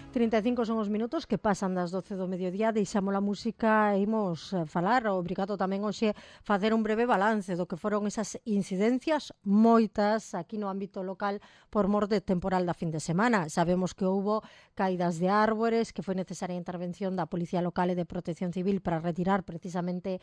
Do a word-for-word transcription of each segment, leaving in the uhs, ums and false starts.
trinta e cinco son os minutos que pasan das doce do mediodía. Deixamos a música e imos falar. Obrigado tamén hoxe facer un breve balance do que foron esas incidencias, moitas, aquí no ámbito local por mor de temporal da fin de semana. Sabemos que houbo caídas de árbores, que foi necesaria a intervención da Policía Local e de Protección Civil para retirar precisamente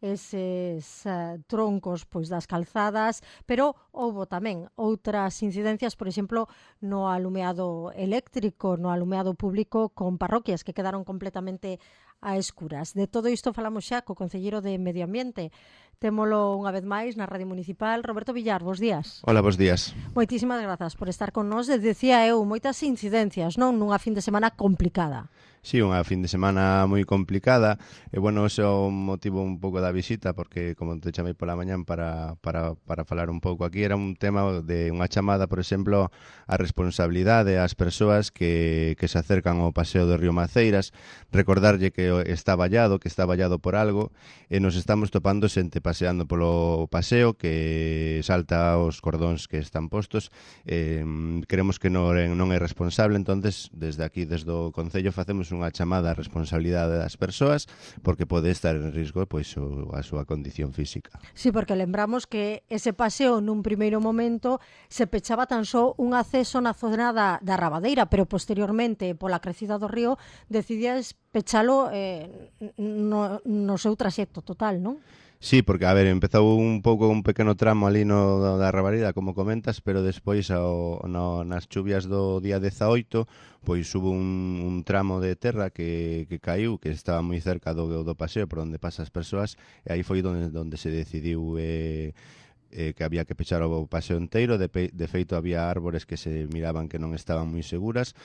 eses uh, troncos pois das calzadas, pero houbo tamén outras incidencias, por exemplo, no alumeado eléctrico, no alumeado público, con parroquias que quedaron completamente a escuras. De todo isto falamos xa co concelleiro de Medio Ambiente. Témolo unha vez máis na Radio Municipal. Roberto Villar, bos días. Hola, bos días. Moitísimas grazas por estar con nós. Decía eu, moitas incidencias, non? Nunha fin de semana complicada. Sí, unha fin de semana moi complicada. E, bueno, ese é o motivo un pouco da visita, porque, como te chamei pola mañán para, para, para falar un pouco aquí, era un tema de unha chamada, por exemplo, a responsabilidade ás persoas que, que se acercan ao paseo do Río Maceiras, recordarlle que está vallado, que está vallado por algo, e nos estamos topando xente paseando polo paseo que salta os cordóns que están postos. Eh, creemos que non, non é responsable, entonces desde aquí, desde o Concello, facemos unha chamada á responsabilidade das persoas, porque pode estar en risgo pois o, a súa condición física. Sí, porque lembramos que ese paseo nun primeiro momento se pechaba tan só un acceso na zona da, da Rabadeira, pero posteriormente, pola crecida do río, decidides pechalo eh, no, no seu traxecto total, non? Sí, porque, a ver, empezou un pouco un pequeno tramo ali no da Rabarida, como comentas, pero despois ao, no, nas chuvias do día dezaoito, pois hubo un, un tramo de terra que, que caiu, que estaba moi cerca do, do paseo por onde pasan as persoas, e aí foi onde, onde se decidiu eh, eh, que había que pechar o paseo inteiro. De, pe, de feito, había árbores que se miraban que non estaban moi seguras,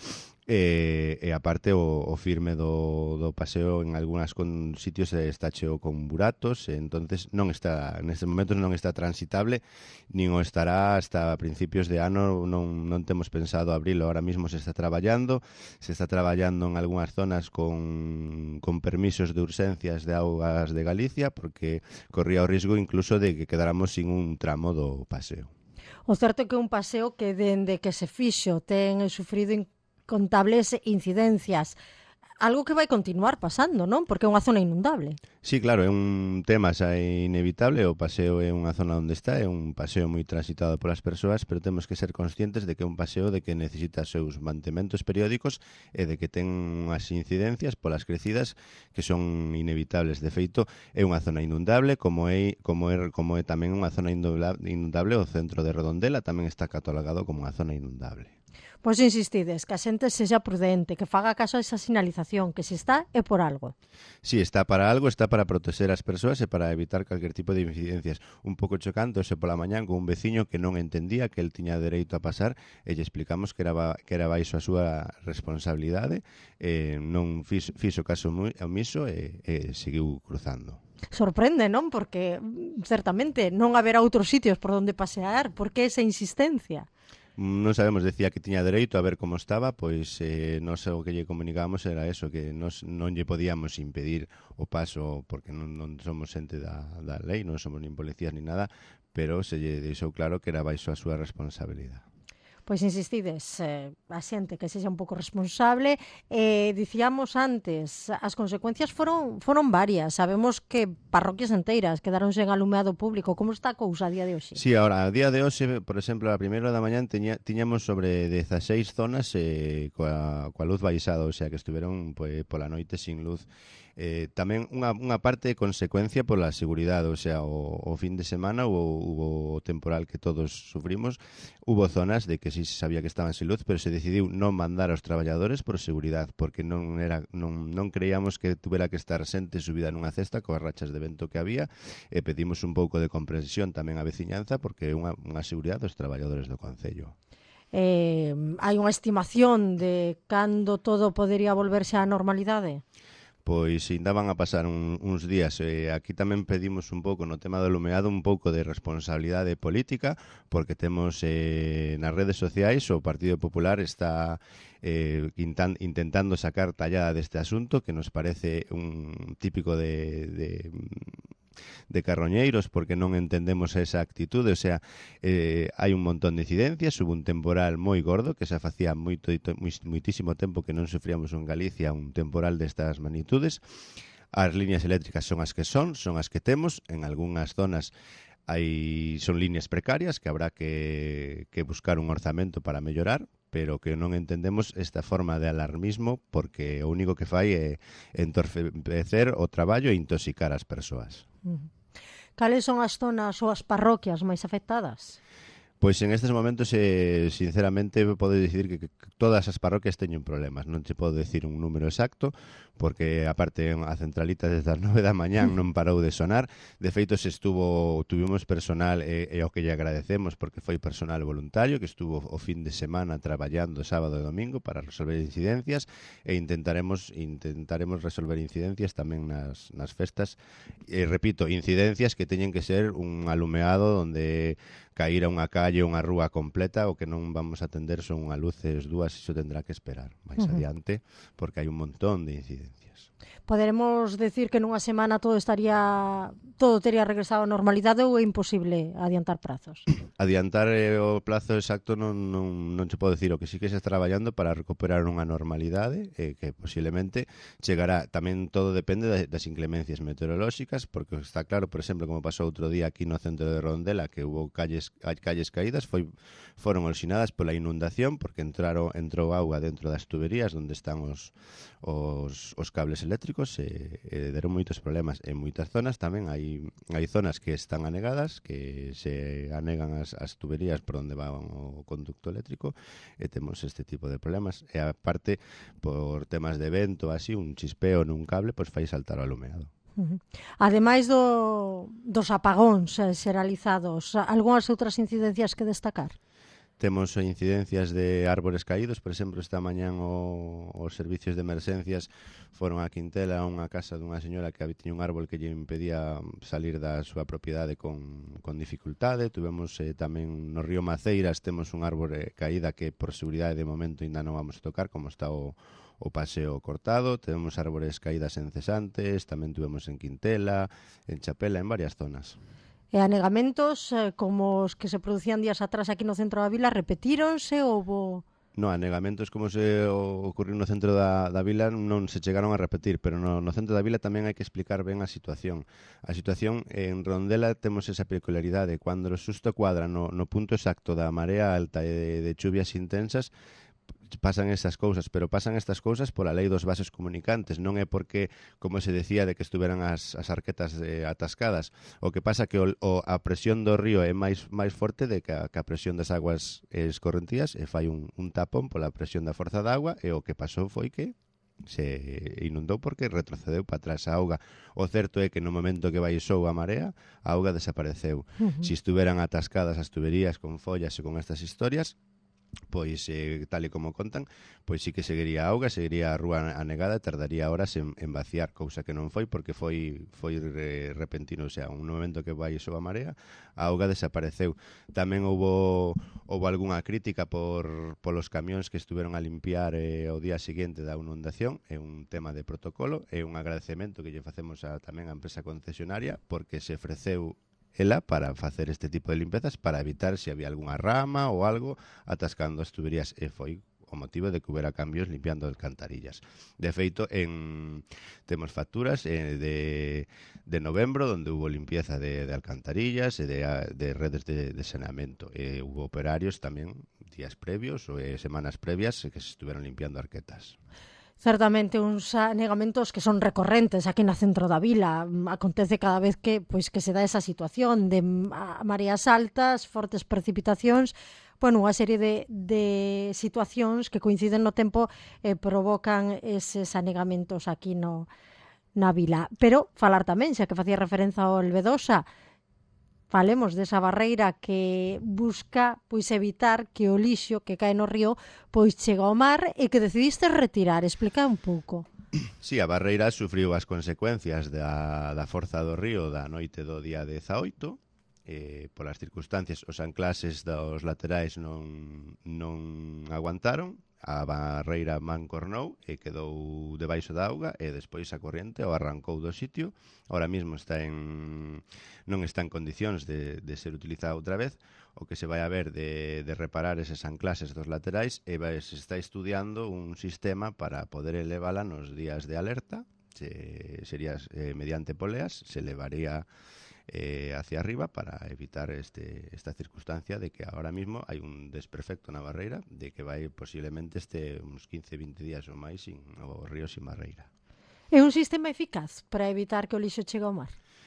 e, e aparte o, o firme do, do paseo en algúnas con sitios está cheo con buratos, e entonces non está, nestes momentos non está transitable, nin o estará hasta principios de ano. Non, non temos pensado abrilo, ahora mismo se está traballando, se está traballando en algúnas zonas con, con permisos de urxencias de augas de Galicia, porque corría o risgo incluso de que quedáramos sin un tramo do paseo. O certo é que un paseo que dende que se fixo ten sufrido contables incidencias, algo que vai continuar pasando, non? Porque é unha zona inundable. Sí, claro, é un tema xa inevitable. O paseo é unha zona onde está, é un paseo moi transitado polas persoas, pero temos que ser conscientes de que é un paseo de que necesita seus mantementos periódicos e de que ten unhas incidencias polas crecidas que son inevitables. De feito, é unha zona inundable, como é, como é, como é tamén unha zona inundable o centro de Redondela, tamén está catalogado como unha zona inundable. Pois insistides, que a xente sexa prudente, que faga caso a esa sinalización, que se está é por algo. Sí, está para algo, está para proteger as persoas e para evitar calquer tipo de incidencias. Un pouco chocante, ose pola mañán, con un veciño que non entendía que el tiña dereito a pasar, e lle explicamos que era, que era baixo a súa responsabilidade, e non fixo, fixo caso moi omiso e, e seguiu cruzando. Sorprende, non? Porque, certamente, non haberá outros sitios por onde pasear. Por que esa insistencia? Non sabemos, decía que tiña dereito a ver como estaba, pois eh, nos o que lle comunicábamos era eso, que nos non lle podíamos impedir o paso, porque non, non somos xente da, da lei, non somos nin policías nin nada, pero se lle deixou claro que era baixo a súa responsabilidade. Pois insistides, eh, a xente que sexa un pouco responsable. Eh, dicíamos antes, as consecuencias foron foron varias. Sabemos que parroquias enteiras quedaron sen alumeado público. Como está a cousa a día de hoxe? Sí, ahora, a día de hoxe, por exemplo, a primeira da mañán teña, tiñamos sobre dezaseis zonas eh, coa, coa luz baixada, o sea que estiveron pues, pola noite sin luz. Eh, tamén unha, unha parte de consecuencia pola seguridade, o sea, o, o fin de semana hubo, hubo o temporal que todos sufrimos, hubo zonas de que si se sabía que estaban sin luz, pero se decidiu non mandar aos traballadores por seguridade, porque non era non, non creíamos que tuvera que estar xente subida nunha cesta coas rachas de vento que había, e pedimos un pouco de comprensión tamén á veciñanza, porque é unha, unha seguridade dos traballadores do Concello. Eh, hai unha estimación de cando todo podería volverse á normalidade? Pois ainda van a pasar un, uns días. Eh, aquí tamén pedimos un pouco no tema do alumeado un pouco de responsabilidade política, porque temos eh, nas redes sociais o Partido Popular está eh, intan, intentando sacar tallada deste asunto, que nos parece un típico de, de de carroñeiros porque non entendemos esa actitude, o sea, eh, hai un montón de incidencias, hubo un temporal moi gordo que se facía moito, moitísimo tempo que non sufríamos en Galicia un temporal destas magnitudes. As líneas eléctricas son as que son, son as que temos, en algunhas zonas hai son líneas precarias que habrá que, que buscar un orzamento para mellorar, pero que non entendemos esta forma de alarmismo porque o único que fai é entorpecer o traballo e intoxicar as persoas. Cales son as zonas ou as parroquias máis afectadas? Pois en estes momentos, eh, sinceramente, podo dicir que, que todas as parroquias teñen problemas. Non te podo decir un número exacto, porque, aparte, a centralita desde as nove da mañán non parou de sonar. De feito, se estuvo, tuvimos personal, e, e ao que lle agradecemos, porque foi personal voluntario, que estuvo o fin de semana traballando sábado e domingo para resolver incidencias, e intentaremos intentaremos resolver incidencias tamén nas, nas festas. E, repito, incidencias que teñen que ser un alumeado onde caíra unha calle, unha rúa completa, o que non vamos a atender son unha luces dúas, iso tendrá que esperar máis uh-huh. adiante, porque hai un montón de incidencias. Poderemos decir que nunha semana todo estaría todo teria regresado á normalidade ou é imposible adiantar prazos? Adiantar eh, o plazo exacto non, non, non se pode decir. O que sí que se está traballando para recuperar unha normalidade eh, que posiblemente chegará. Tamén todo depende das, das inclemencias meteorolóxicas, porque está claro, por exemplo, como pasou outro día aquí no centro de Rondela, que hubo calles, calles caídas, foi, foron orxinadas pola inundación, porque entraron, entrou auga dentro das tuberías onde están os, os, os cables eléctricos e, e deron moitos problemas. En moitas zonas tamén hai, hai zonas que están anegadas, que se anegan as, as tuberías por onde va o conducto eléctrico, e temos este tipo de problemas. E aparte, por temas de vento, así, un chispeo nun cable, pois fai saltar o alumeado. Uh-huh. Ademais do, dos apagóns eh, xeralizados, algunhas outras incidencias que destacar? Temos incidencias de árbores caídos, por exemplo, esta mañán o, os servicios de emerxencias foron a Quintela, a unha casa dunha señora que tiña un árbol que lle impedía salir da súa propiedade con, con dificultade. Tuvemos eh, tamén no río Maceiras, temos un árbore caída que por seguridade de momento ainda non vamos a tocar, como está o, o paseo cortado. Temos árbores caídas en Cesantes, tamén tuvemos en Quintela, en Chapela, en varias zonas. E anegamentos eh, como os que se producían días atrás aquí no centro da vila repetíronse ou houbo... No, anegamentos como se ocurriu no centro da, da vila non se chegaron a repetir, pero no, no centro da vila tamén hai que explicar ben a situación. A situación en Rondela temos esa peculiaridade, cando o susto cuadra no, no punto exacto da marea alta e de, de chuvias intensas, pasan esas cousas, pero pasan estas cousas pola lei dos vasos comunicantes, non é porque, como se decía, de que estuveran as, as arquetas eh, atascadas. O que pasa que o, o, a presión do río é máis máis forte de que a, que a presión das aguas escorrentías e fai un, un tapón pola presión da forza da agua, e o que pasou foi que se inundou porque retrocedeu para atrás a auga. O certo é que no momento que baixou a marea, a auga desapareceu. Uh-huh. Si estuveran atascadas as tuberías con follas e con estas historias, pois, eh, tal e como contan, pois sí que seguiría a auga, seguiría a rúa anegada, tardaría horas en, en vaciar, cousa que non foi, porque foi foi re, repentino, o sea, un momento que baixou a marea, a auga desapareceu. Tamén houbo, houbo algunha crítica por polos camións que estuveron a limpiar eh, o día seguinte da inundación, é un tema de protocolo, é un agradecemento que lle facemos a, tamén a empresa concesionaria, porque se ofreceu ela para facer este tipo de limpezas para evitar se había algunha rama ou algo atascando as tuberías, e foi o motivo de que houbera cambios limpiando alcantarillas. De feito, en temos facturas eh, de, de novembro onde hubo limpieza de, de alcantarillas e de, de redes de, de saneamento, e hubo operarios tamén días previos ou eh, semanas previas que se estuveron limpiando arquetas. Certamente uns anegamentos que son recorrentes aquí na centro da vila. Acontece cada vez que pois que se dá esa situación de mareas altas, fortes precipitacións, bueno, unha serie de, de situacións que coinciden no tempo e eh, provocan eses anegamentos aquí no, na vila. Pero falar tamén, xa que facía referencia ao Elvedosa, falemos desa barreira que busca pois evitar que o lixo que cae no río pois chega ao mar e que decidiste retirar. Explica un pouco. Sí, a barreira sufriu as consecuencias da, da forza do río da noite do día dezaoito, eh, polas circunstancias, os anclases dos laterais non, non aguantaron, a barreira mancornou e quedou debaixo da auga e despois a corriente o arrancou do sitio. Ahora mismo está en non está en condicións de, de ser utilizado outra vez. O que se vai a ver de, de reparar eses anclases dos laterais e vai, se está estudiando un sistema para poder elevala nos días de alerta. Se, sería eh, mediante poleas, se levaría eh, hacia arriba para evitar este, esta circunstancia de que ahora mismo hai un desperfecto na barreira, de que vai posiblemente este uns quince a vinte días ou máis sin, o río sin barreira. É un sistema eficaz para evitar que o lixo chegue ao mar?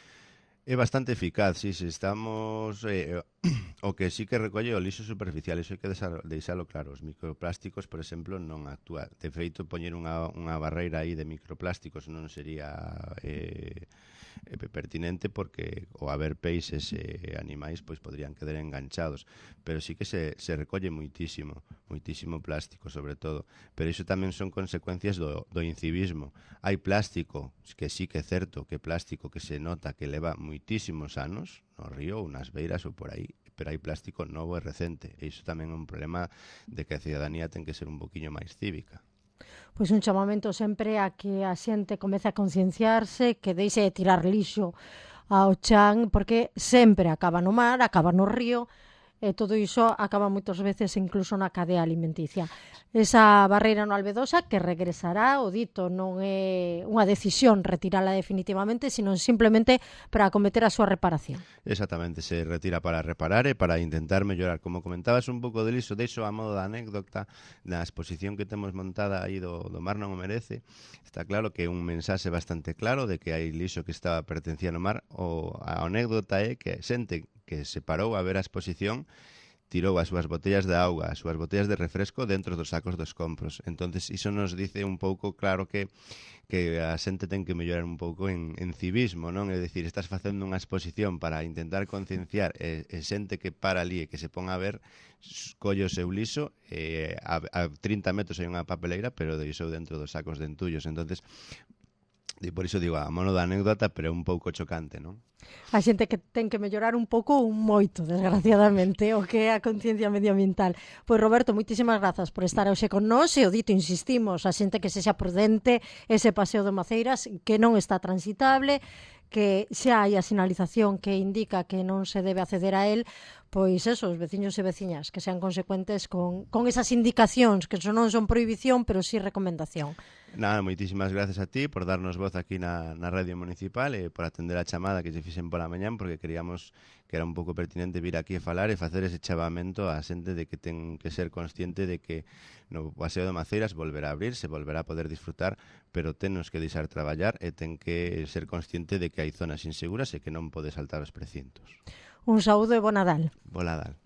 É bastante eficaz, si, se estamos... Eh, o que sí que recolle o lixo superficial, iso hai que deixalo claro. Os microplásticos, por exemplo, non actúa. De feito, poñer unha, unha barreira aí de microplásticos non sería eh, pertinente porque ao haber peixes e eh, animais pois podrían quedar enganchados. Pero sí que se, se recolle moitísimo, moitísimo plástico, sobre todo. Pero iso tamén son consecuencias do, do incivismo. Hai plástico, que sí que é certo que plástico que se nota que leva moitísimos anos no río ou nas beiras ou por aí, pero hai plástico novo e recente. E iso tamén é un problema de que a cidadanía ten que ser un poquinho máis cívica. Pois un chamamento sempre a que a xente comece a concienciarse, que deixe de tirar lixo ao chan, porque sempre acaba no mar, acaba no río, e todo iso acaba moitas veces incluso na cadea alimenticia. Esa barreira no Albedosa que regresará, o dito non é unha decisión retirala definitivamente, sino simplemente para acometer a súa reparación. Exactamente, se retira para reparar e para intentar mellorar. Como comentabas un pouco del iso, deixo a modo da anécdota na exposición que temos montada aí do, do Mar non o merece. Está claro que é un mensaxe bastante claro de que hai lixo que está pertenciendo ao mar. O, a anécdota é que xente que se parou a ver a exposición tirou as súas botellas de auga, as súas botellas de refresco dentro dos sacos dos compros. Entonces, iso nos dice un pouco claro que que a xente ten que mellorar un pouco en, en civismo, non? É dicir, estás facendo unha exposición para intentar concienciar e, e xente que para ali e que se pon a ver, colle o seu lixo, e a, a trinta metros hai unha papeleira, pero deixou dentro dos sacos de entullos. Entonces, e por iso digo, a mono da anécdota, pero é un pouco chocante, non? A xente que ten que mellorar un pouco un moito, desgraciadamente, o que é a conciencia medioambiental. Pois Roberto, moitísimas grazas por estar hoxe con nós e o dito, insistimos, a xente que sexa prudente ese paseo de Maceiras que non está transitable, que xa hai a sinalización que indica que non se debe acceder a él, pois eso, os veciños e veciñas que sean consecuentes con, con esas indicacións que non son prohibición, pero sí recomendación. Nada, moitísimas gracias a ti por darnos voz aquí na, na radio municipal e por atender a chamada que se fixen pola mañán, porque queríamos que era un pouco pertinente vir aquí a falar e facer ese chamamento a xente de que ten que ser consciente de que no paseo de Maceiras volverá a abrir, se volverá a poder disfrutar, pero tennos que deixar traballar e ten que ser consciente de que hai zonas inseguras e que non pode saltar os precintos. Un saúdo e bo Nadal. Bo Nadal.